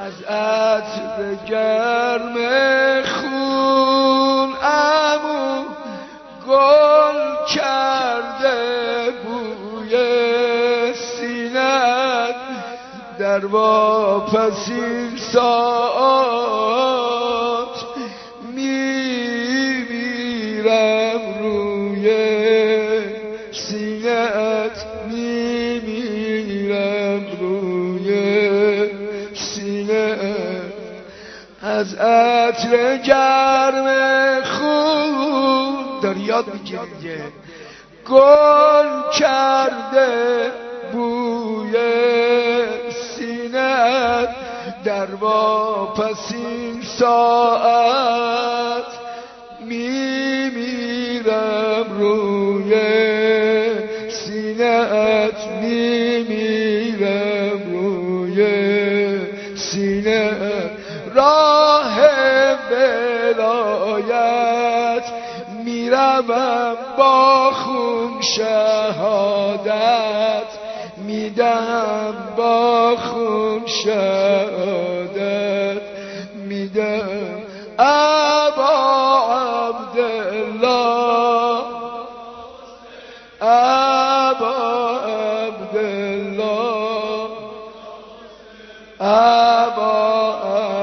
از عطر گرم خون عمو گل کرده بوی سینت در واپسین ساعات میمیرم روی سینت میمیرم روی سینت از عطر گرم خون داری یاد میگیری گل کرده بوی سینت در واپسین ساعت میمیرم روی سینت میمیرم روی سینت راه ولایت میروم با خون شهادت میدم با خون شهادت میدم ابا عبدالله ابا عبدالله ابا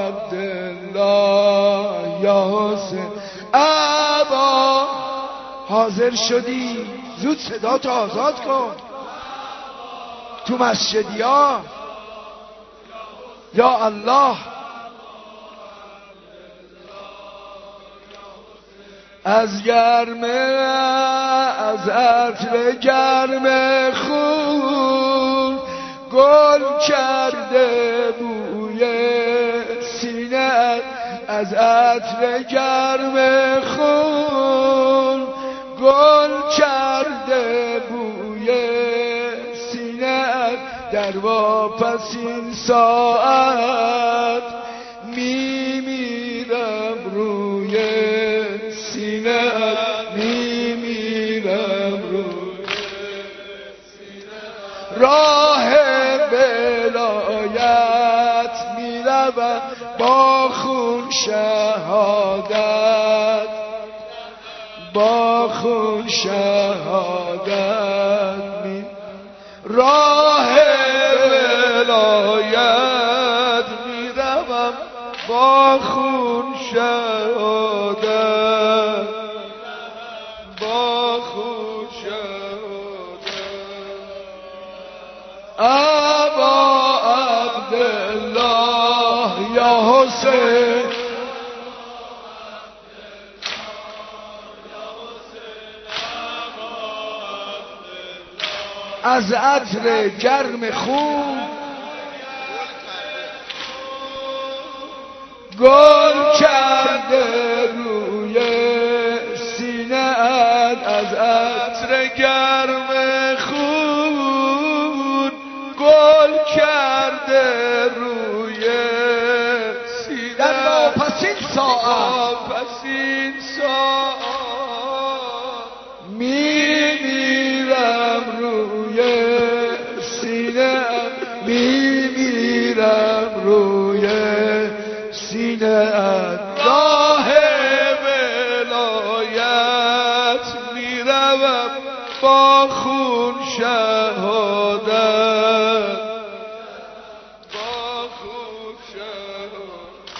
عبدالله یا حسین ابا حاضر شدی زود صدا تو آزاد کن تو مسجدی ها یا الله از گرم از عطر گرم خون گل کرده بوی سینت از عطر گرم خون گل کرده بوی سینت در واپسین ساعت میمیرم روی سینت میمیرم روی سینت راه ولایت میروم با خون شهادت با خون شهادت راه ولایت میروم با خون شهادت با خون شهادت ابا عبدالله یا حسین از عطر گرم خون گل کرده روی سینه‌ات از عطر گرم خون گل کرده روی سینه‌ات در واپسین ساعت میمیرم روی سینه‌ات میمیرم روی سینه‌ات راه ولایت میروم با خون شهادت با خون شهادت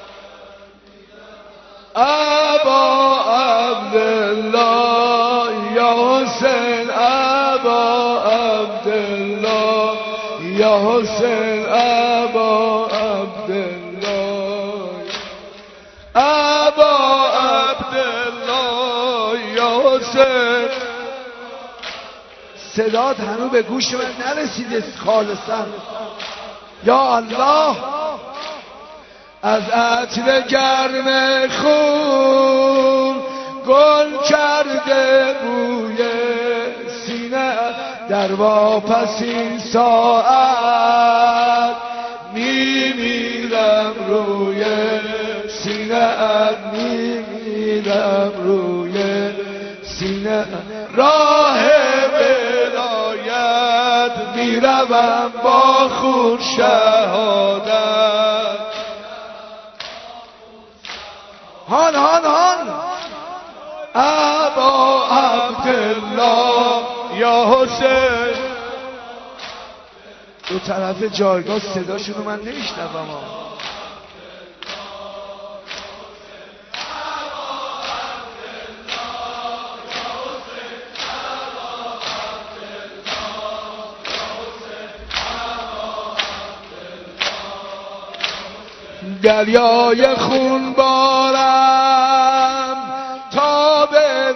ابا عبدالله یا حسین ابا عبدالله یا حسین ابا عبدالله ابا عبدالله یا حسین صدات هنوز به گوش من نرسیده خالصا یا الله از عطر گرم خون گل کرده بوی سینه در واپسین ساعت میمیرم روی سینه‌ات میمیرم روی سینه راه ولایت میروم با خون شهادت هان هان هان ابا عبدالله یا حسین. دو طرف جایگاه صداشونو من نمیشنوم. دریای خون بارم تا به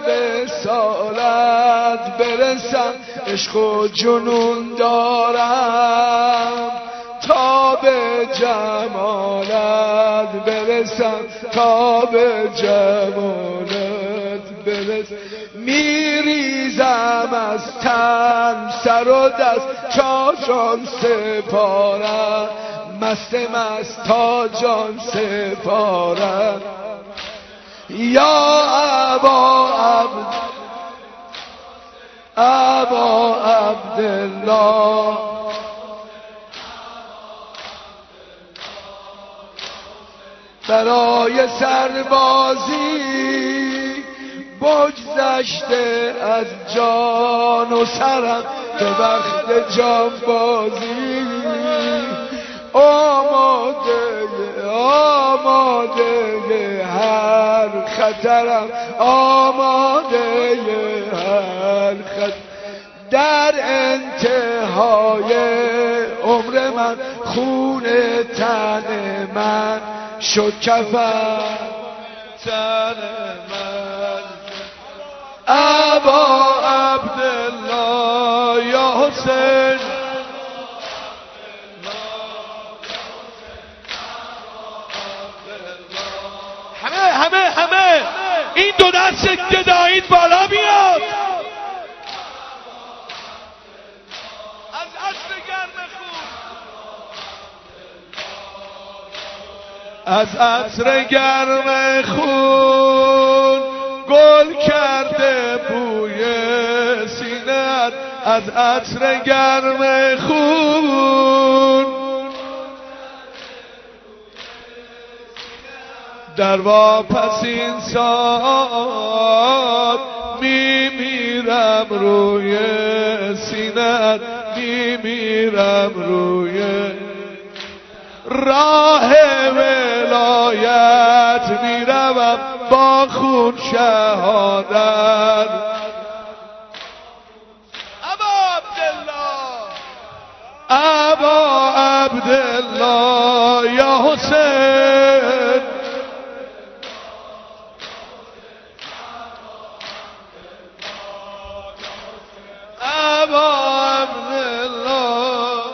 وصالت برسم، عشق و جنون دارم تا به جمالت برسم، تا به جمالت برسم. میریزم از تن سر و دست تا جان سپارم، مست تا جان سپارم. یا ابا عبدالله برای سربازی بگذشته از جان و سرم، به وقت جانبازی آماده هر خطرم، آماده هر خطر. در انتهای عمر من خون تن من شد کفن تن من. ابا عبدالله یا حسین همه این دو دست گدایید بالا بیاد. از عصر گرم خون، از عصر گرم خون گل کرده بوی سینه‌ات، از عصر گرم خون در واپسین ساعت میمیرم روی سینه‌ات، میمیرم روی راه ولایت میروم با خون شهادت. ابا عبدالله یا حسین ابا عبدالله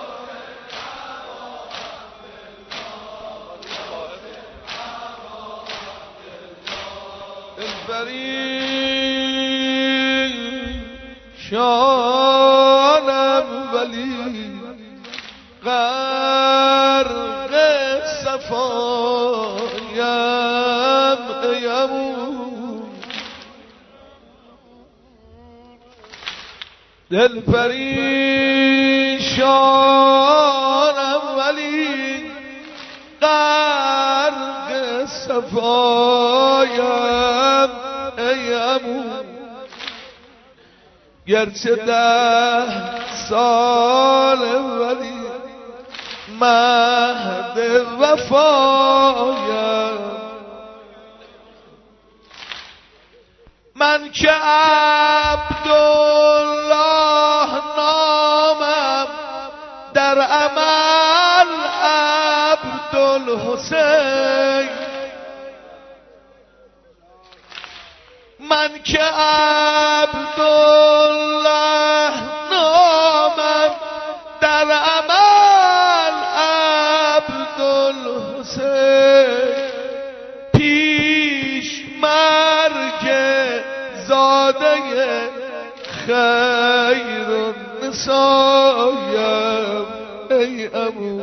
پریشانم ولی غرق صفایم ایمون، دل پریشانم ولی غرق صفایم ایمون. گرچه 10 سال ولی مهد وفایم. من که عبدالله نامم، در عمل عبدالحسین. من که عبدالله نامم، در عمل عبدالحسین. پیش مرگ زاده خیر النسایم ای عمو.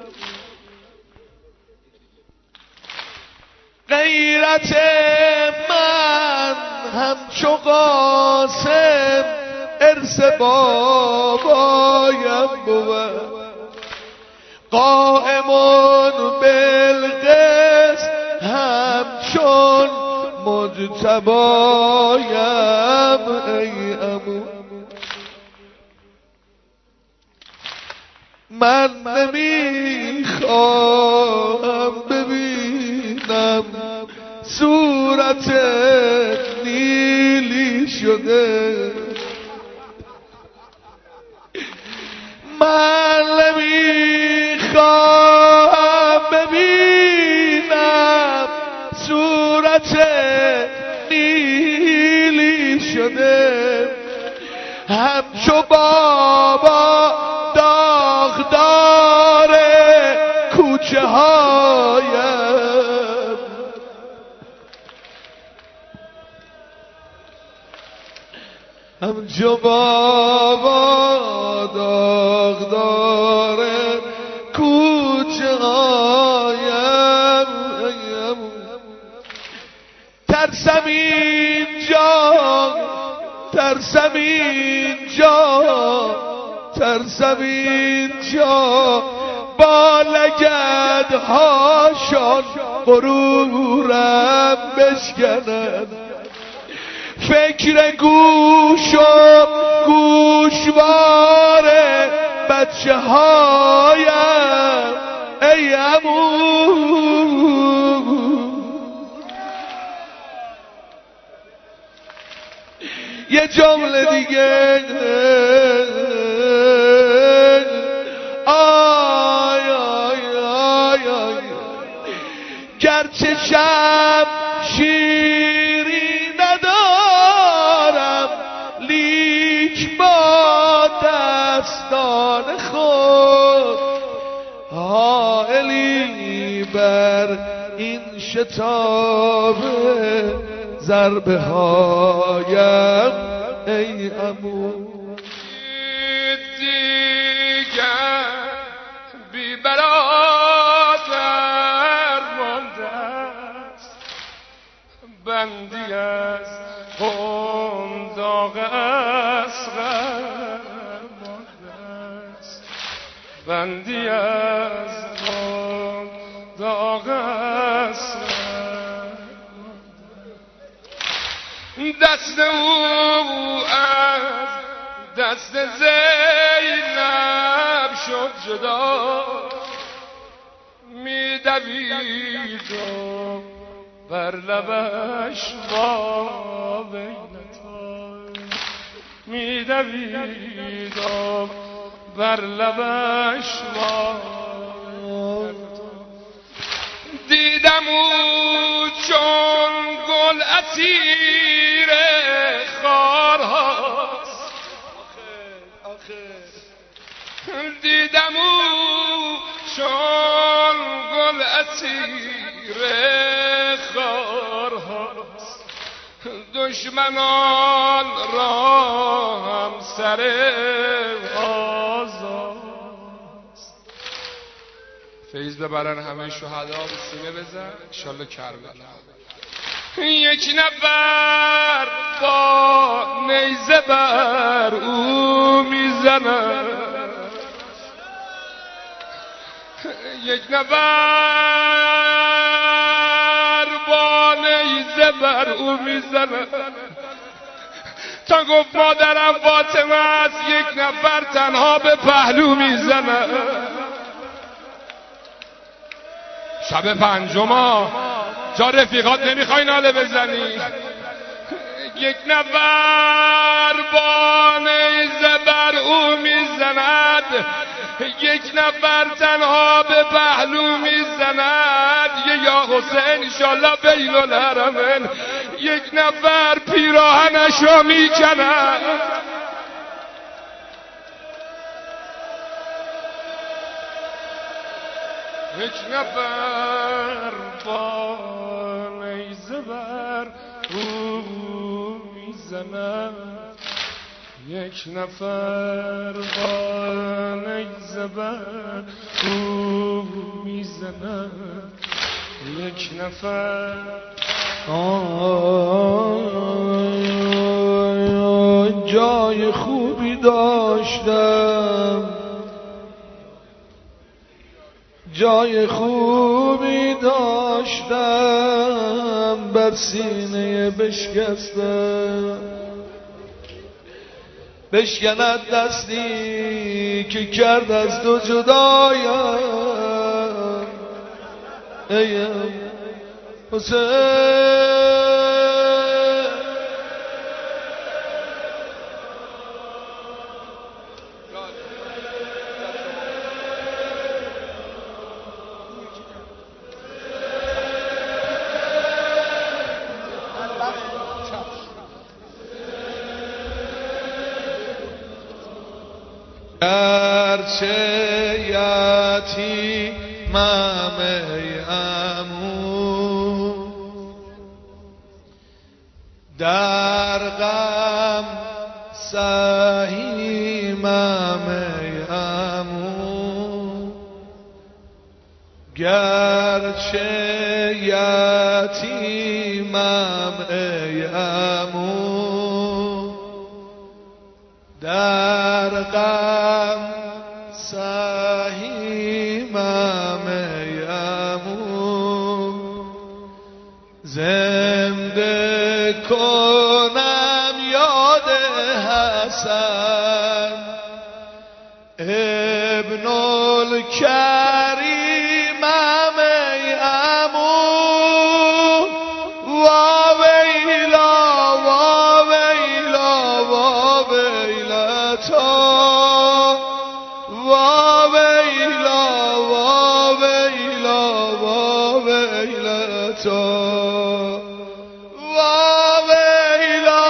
غیرت من همچو قاسم ارث بابایم بود. قائمون بالقسط همچو تبایم ای عمو. من نمیخواهم ببینم صورت نیلی شده، من نمیخواهم ببینم صورت نیلی شده، همچو بابا داغدار کوچه هایم، همچو بابا داغدار کوچه هایم. ترسم اینجا، ترسم اینجا، ترسم اینجا با لگدهاشان غرورم بشکنن. فکر گوش و گوشوار بچه هایم ای عمو. یه جمله دیگه آی آی آی آی، گرچه شمشیری ندارم لیک با دستان خود حائلی بر این شتاب ضربه هایم ای عمو. دیگر بی برادر مانده است، بندی از خون داغ اصغر مانده است، بندی از خون داغ اصغر. دست او از دست زینب شد جدا، می‌دوید و بر لبش با ویلتا، می‌دوید و بر لبش با دیدم او چون گل اسیر خارهاست، دیدم او چون گل اسیر خارهاست، دشمنان را هم سر آزاست. فیض ببرن همه شهدا به سینه بزن انشالله کربلا. یک نفر با نیزه بر او میزنه، یک نفر با نیزه بر او میزنه، تا گفت مادرم فاطمه است، یک نفر تنها به پهلو میزنه. شب پنجم جا رفیقات نمیخوای ناله بزنی، یک نفر با نیزه بر او میزند، یک نفر تنها به پهلو میزند. یا حسین انشالله بین الحرمین، یک نفر پیراهنش را میکند. یک نفر با نیزه بر او میزند، یک نفر با نیزه بر او میزند، یک نفر. جای خوبی داشتم جای خوبی داشتم بر سینه بشکستم، بشکند دستی که کرد از تو جدایم ای حسین. گرچه یتیمم ای عمو، در غم سهیمم ای عمو، گرچه یتیمم ای عمو، در غم سهیمم ای عمو، زنده کنم یاد حسن ابن الکریمم ای عمو، واویلا واویلا واویلتا، واویلا واویلا واویلتا، واویلا.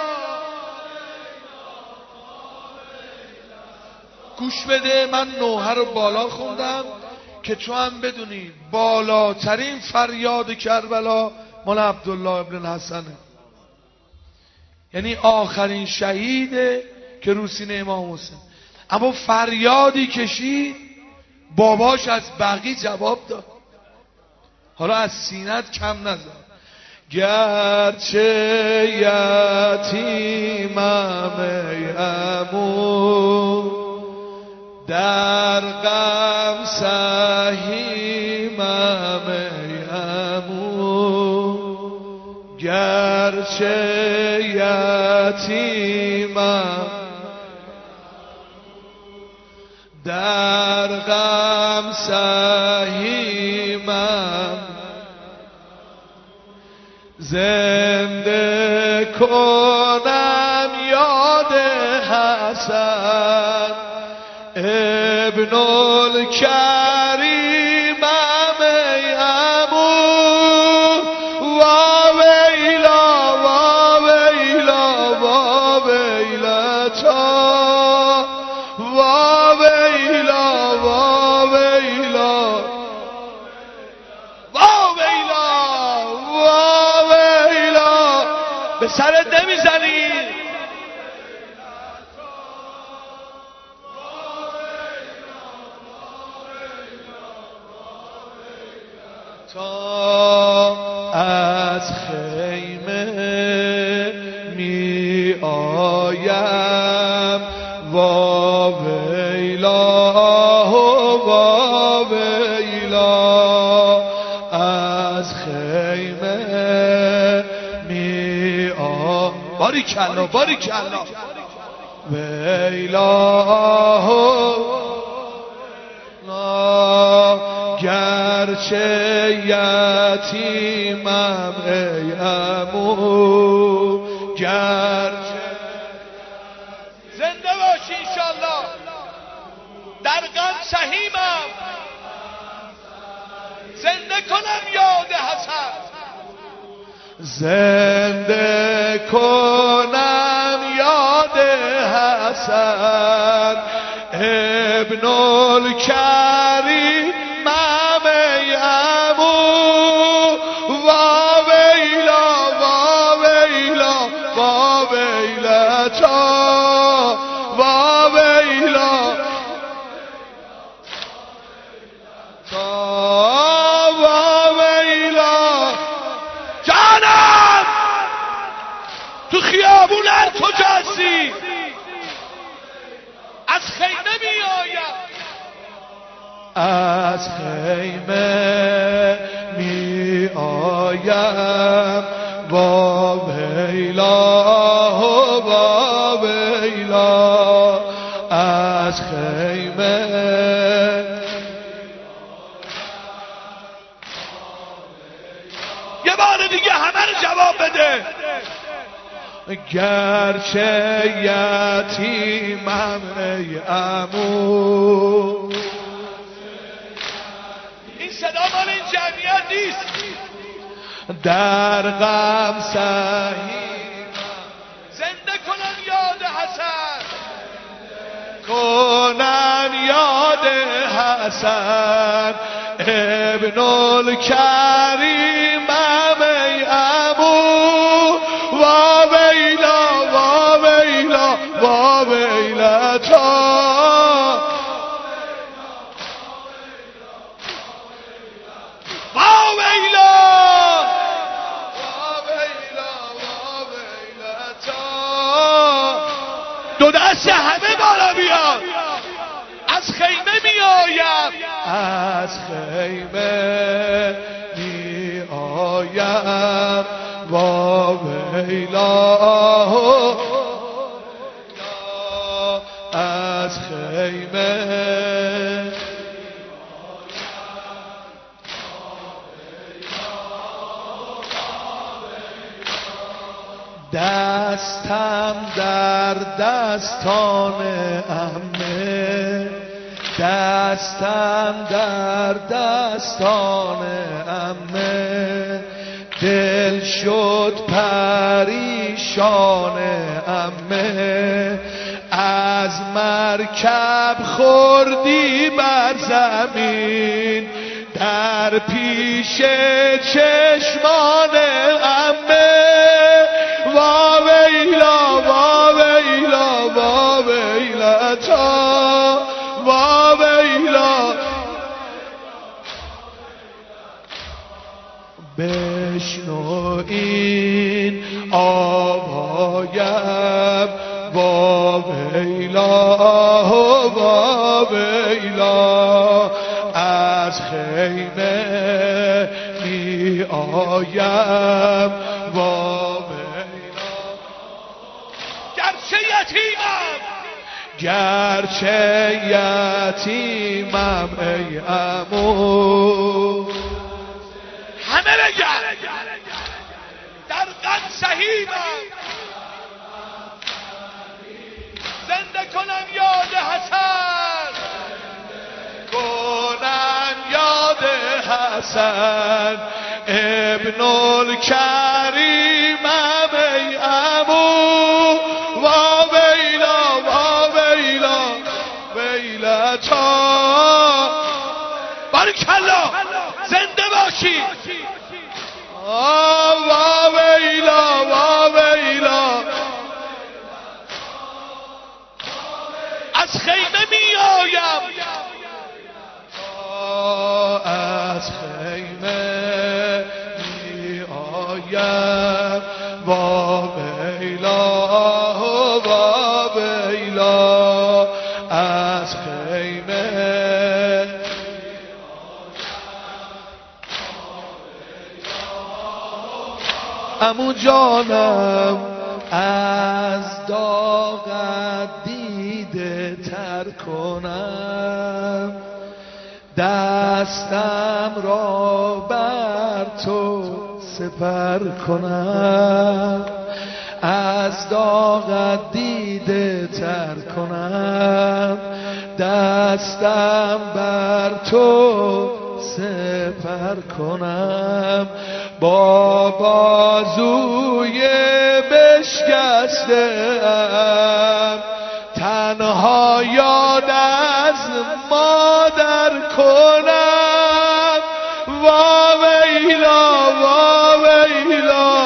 گوش بده، من نوحه رو بالا خوندم که تو هم بدونی بالاترین فریاد کربلا مال عبدالله ابن حسنه، یعنی آخرین شهیده که رو سینه امام حسین. اما فریادی کشید باباش از بقی جواب داد، حالا از سینت کم نذار. گرچه یتیمم ای عمو، در غم سهیمم ای عمو، گرچه یتیمم در غم سهیمم، زنده کنم یاد حسن ابن الکریمم ای عمو، واویلا واویلا واویلتا، واویلا واویلا واویلا واویلا. به سرت نمیزنی؟ تا از خیمه می آیم واویلا واویلا، از خیمه می آیم، باریکلا باریکلا، ویلا گرچه یتیمم ای عمو، گرچه زنده باشی انشالله، در غم سهیمم، زنده کنم یاد حسن، زنده کنم یاد حسن ابن الکریم ای عمو، واویلا واویلا واویلتا، واویلا واویلا. جانم تو خیابون هر کجا هستی از خیمه می آیم، از خیمه می آیم وا ویلا وا ویلا از خیمه یه بار دیگه همه رو جواب بده گرچه یتیمم ای عمو این صدا مال این جمعیت نیست در غم سهیمم زنده کنن یاد حسن کنن یاد حسن ابن الکریمم ای عمو وا ویلا وا ویلا وا ویلتا دو دست همه بالا بیاد از خیمه می آیم از خیمه می آیم وا ویلا از خیمه دستم در دستان عمه دستم در دستان عمه دل شد پریشان عمه از مرکب خوردی بر زمین در پیش چشمان عمه وا ویلا وا ویلا وا ویلتا وا ویلا بشنو این آوایم وا ویلا وا ویلا از خیمه می آیم وا گرچه یتیمم ای عمو همه بگن در غم سهیمم زنده کنم یاد حسن کنم یاد حسن ابن الکریمم ای عمو وا ویلا وا ویلا ویلتا بارکالله زنده باشی وا ویلا وا ویلا از خیمه می آیم از خیمه می آیم وا ویلا وا ویلا از خیمه عمو جانم از داغت دیده تر کنم دستم را بر تو سپر کنم از داغت دیده تر کنم دستم بر تو سپر کنم با بازوی بشکسته‌ام تنها یاد از مادر کنم وا ویلا وا ویلا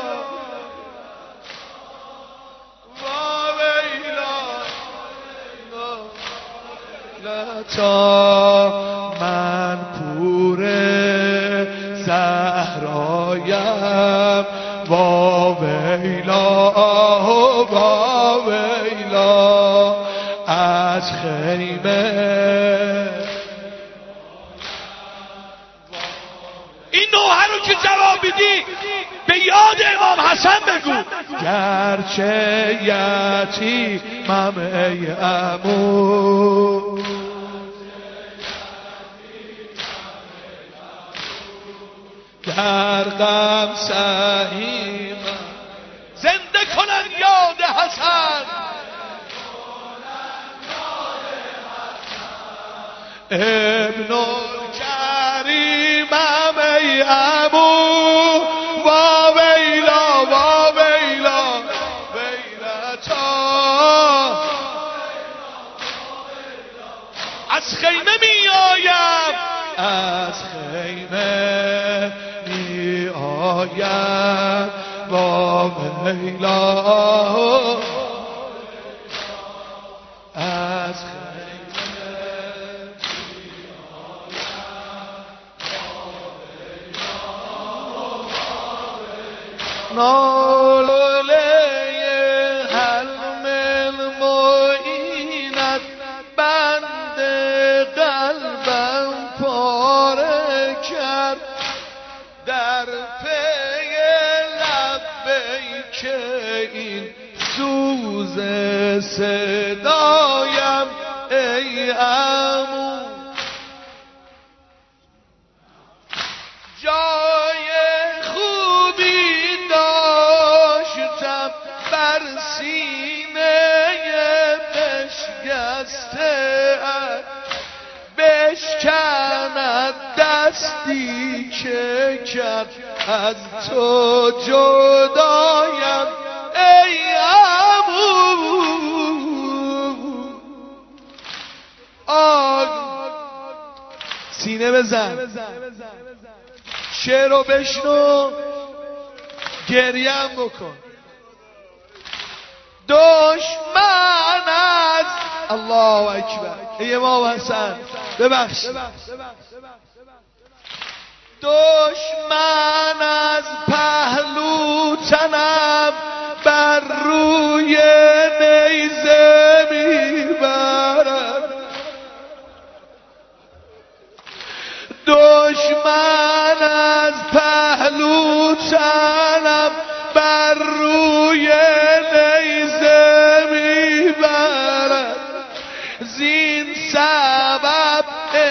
وا ویلا تا من پور زهرایم وا ویلا وا ویلا از خیمه حافظی به یاد امام حسن بگو گرچه یتیمم ای عمو در غم سهیم زنده کنن یاد حسن ابن الکریمم ای عمو وا ویلا وا ویلا ویلتا از خیمه می آیم از خیمه می آیم وا ویلا از ناله حلم المعینت بند قلبم پاره کرد در پی لبیک این سوز صدایم ای عمو جای خوبی داشتم بر سینه بشکسته بشکند دستی که کرد از تو جدایم ای عمو سینه بزن شعر رو بشنو گریم بکن دشمن از الله اکبر ای امام حسن ببخش دشمن از پهلو تنم بر روی نیزه میبرد دشمن از پهلو تنم بر روی نیزه میبرد زین سبب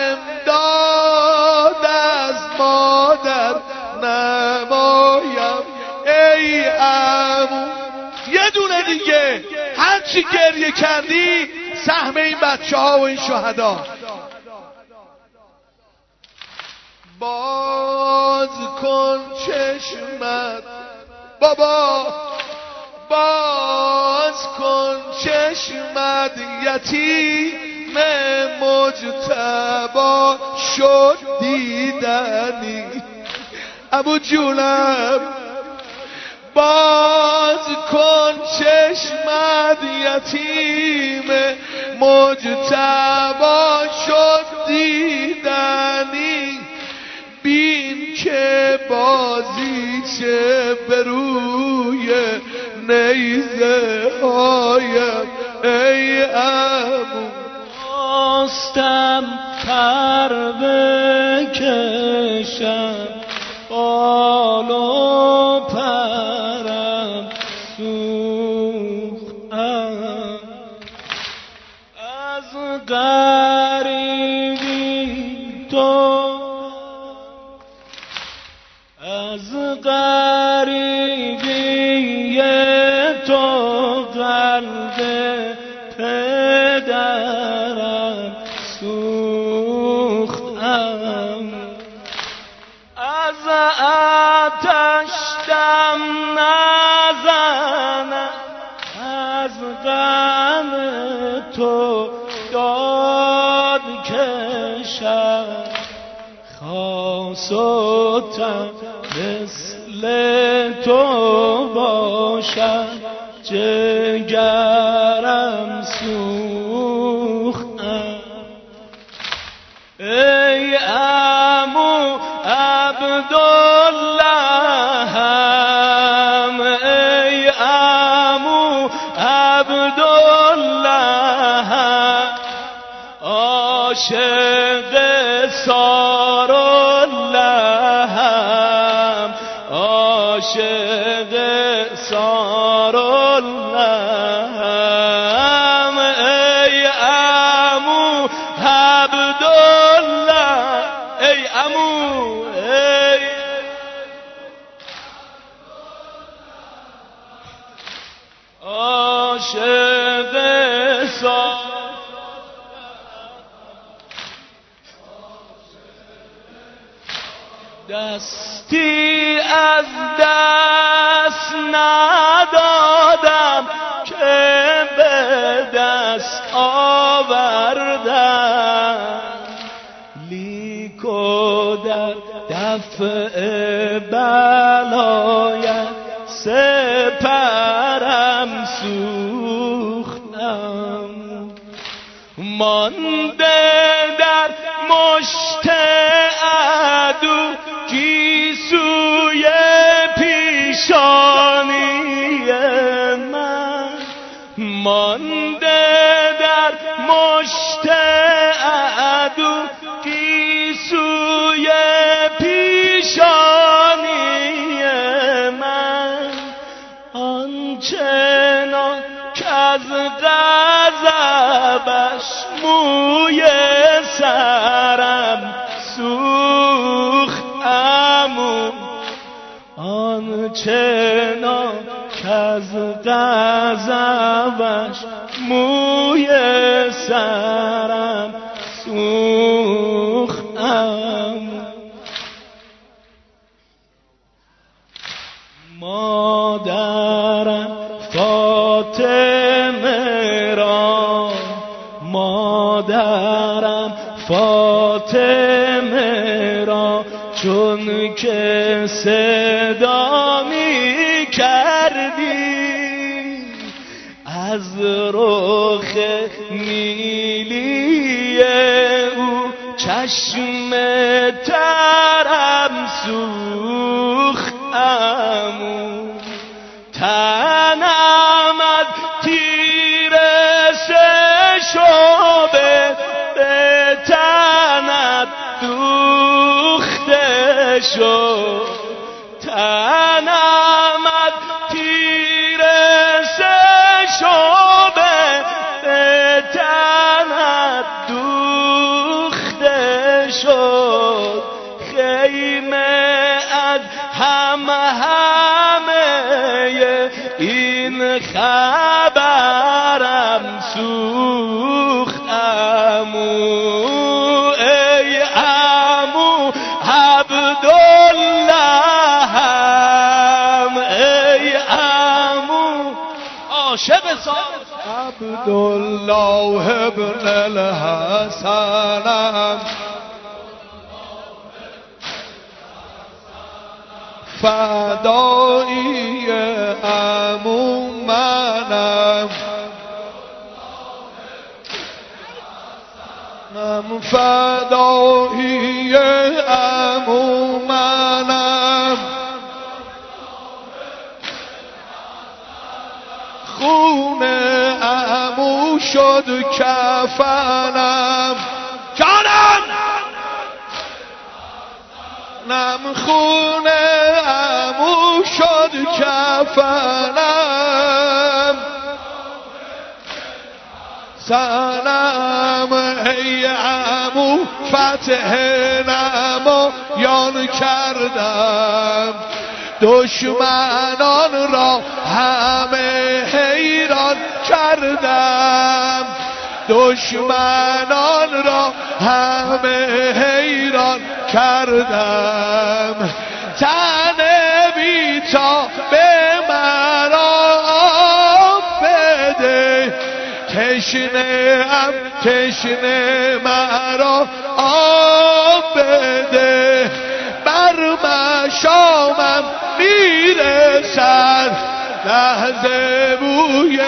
امداد از مادر نمایم ای عمو یه دونه دیگه هرچی گریه کردی سهم این بچه ها و این شهدا باز کن چشمت بابا باز کن چشمت یتیم مجتبی شد دیدنی ابو جونم باز کن چشمت یتیم مجتبی شد دیدنی بین که بازیچه به روی نیزه هایم ای عمو خواستم پر بکشم بال و پرم سوختم از غریبی تو از غریبی تو قلب پدرم سوختم از آتش دم نزنم از غم تو داد کشم خواستم مثل تو باشم جگرم سوختم ای عمو عبداللهم ای عمو عبداللهم عاشق ساراللهم عاشق سارالله ای عمو عبدالله ای عمو ای عاشق سارالله دستی از دست ندادم که به دست آوردم لیکو در دفع بلایت سپرم سوختم مانده در مشت عدو گیسوی پیشانی من مانده در مشت عدو گیسوی پیشانی من آنچنان که از غضبش موی سرم سوخت عمو آنچنان که از غضبش موی سرم سوخت عمو مادرم فاطمه را مادرم فاطمه را چون که صدا می کردی از رخ نیلی او چشم ترم سوخت عمو تنم از تیر شعبه به تنت دوخته شد تنم از تیر شعبه به تنت دوخته شد خیمه از همه این خبرم سوخت عمو ای عمو عبدالله ای عمو عاشق عبدالله ابن الحسن فدایی عمو منم فدایی عمو منم خون عمو شد کفنم جانم نم خون عمو شد کفنم سنم ای عمو فتح نمایان کردم دشمنان را همه حیران کردم دشمنان را همه حیران کردم تن بیتا به مرا بده تشنه مرا آب بده بر مشامم میرسد لحظه بوی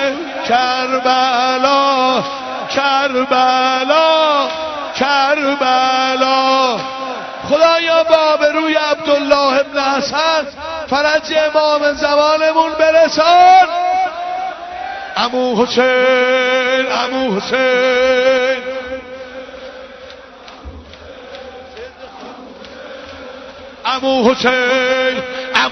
کربلا کربلا کربلا خدایا با به روی عبدالله ابن حسن فرج امام زمانمون برسان عمو حسین عمو حسین عمو حسین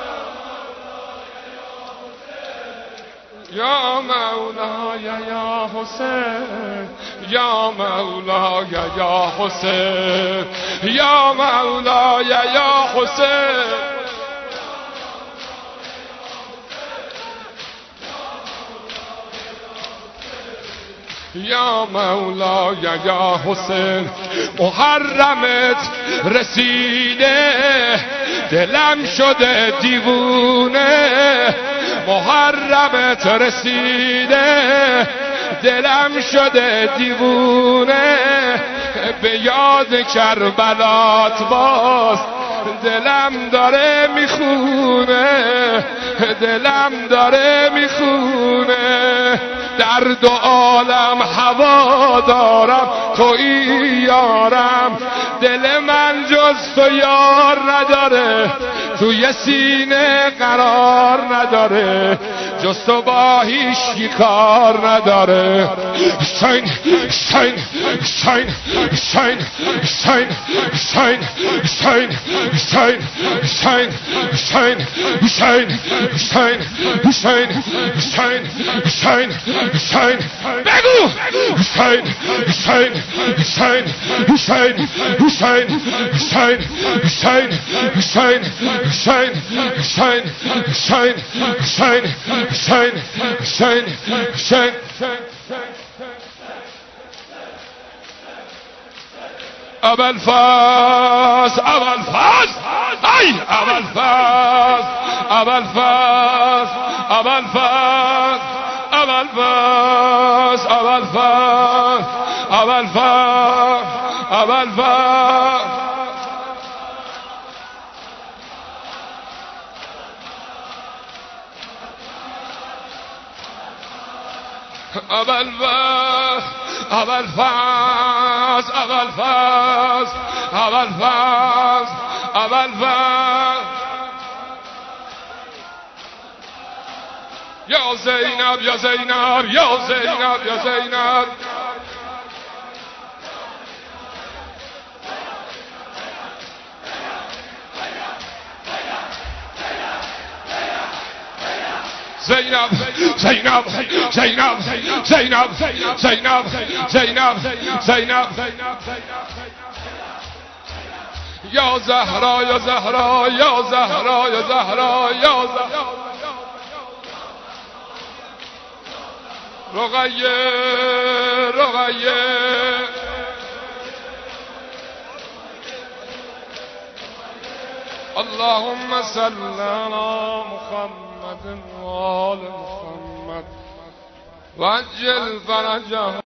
یا مولای یا حسین یا مولای یا حسین یا مولای یا حسین یا مولای یا حسین محرمت رسیده دلم شده دیوونه محرمت رسیده دلم شده دیوونه به یاد کربلات باز دلم داره میخونه دلم داره میخونه در دو عالم هوا دارم تویی یارم دل من جز تو یار نداره توی سینه قرار نداره جز تو با هیچکی کار نداره شاین شاین شاین شاین شاین شاین شاین شاین شاین شاین شاین شاین شاین شاین شاین شاین بگو شاین شاین شاین شاین شاین شاین شاین شاین شاین شاین شاین شاین شاین شاین شاین ابوالفضل ابوالفضل ای ابوالفضل ابوالفضل ابوالفضل ابوالفضل ابوالفضل ابوالفضل ابوالفضل ابوالفضل ابوالفضل ابوالفضل ابوالفضل ابوالفضل یا زینب یا زینب یا زینب یا زینب زینب زینب زینب زینب زینب زینب زینب یا زهرا یا زهرا یا زهرا یا زهرا یا زهرا رقیه رقیه اللهم صل على محمد وآل محمد وعجل فرجهم